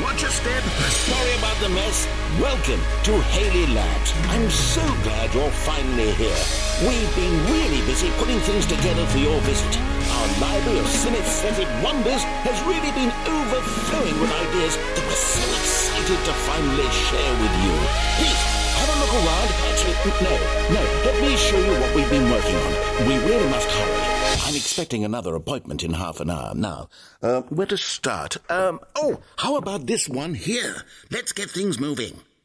Watch your step. Sorry about the mess. Welcome to Haley Labs. I'm so glad you're finally here. We've been really busy putting things together for your visit. Our library of synesthetic wonders has really been overflowing with ideas that we're so excited to finally share with you. Please, have a look around. Actually, no. Let me show you what we've been working on. We really must hurry. I'm expecting another appointment in half an hour. Now, where to start? How about this one here? Let's get things moving.